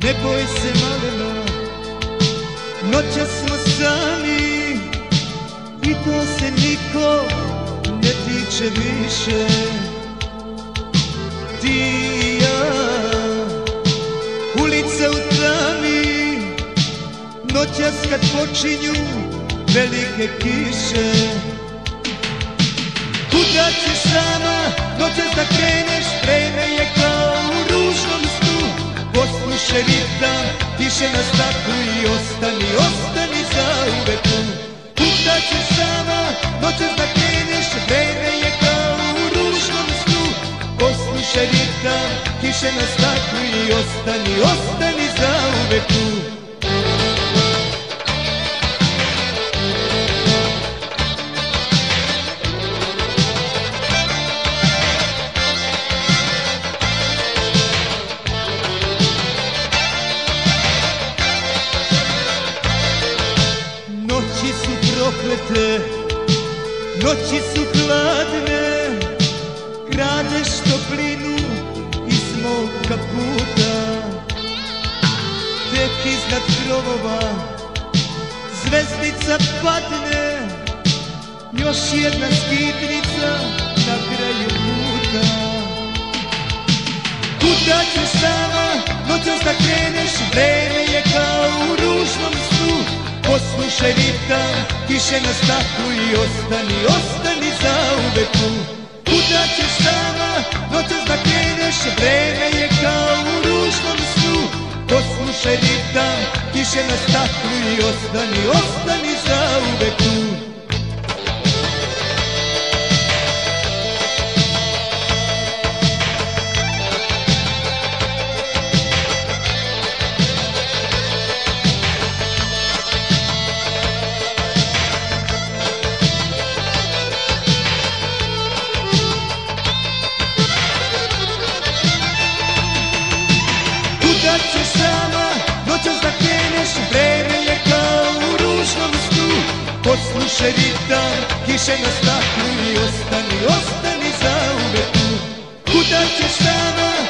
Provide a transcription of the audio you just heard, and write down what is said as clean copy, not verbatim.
Ne boj se malena, noćas smo sami i to se niko ne tiče više. Ti i ja, ulice u tami, noćas kad počinju velike kiše. Kuda ćeš sama, noćas da kreneš, vreme je kao u ružnom snu. Poslušaj ritam, tiše na staklu i ostani, ostani zauvek tu. Kuda ćeš sama, noćas da kreneš, vreme je kao u ružnom snu. Poslušaj ritam, tiše na staklu i ostani, ostani zauvek tu. Noći su proklete, noći su hladne, kradeš toplinu iz mog kaputa. Tek iznad krovova zvezdica padne, još jedna skitnica na kraju puta. Kuda ćeš sama, noćas da kreneš, vreme je kao u ružnom snu. Poslušaj ritam, tiše na staklu i ostani, ostani zauvek tu. Kuda ćeš sama, noćas da kreneš, vreme je kao u ružnom snu. Poslušaj ritam, tiše na staklu i ostani, ostani zauvek tu. Kuda ćeš sama, noćas da kreneš, vreme je kao u ružnom snu. Poslušaj ritam, kiše na staklu i ostani, ostani zauvek tu. Kuda ćeš sama,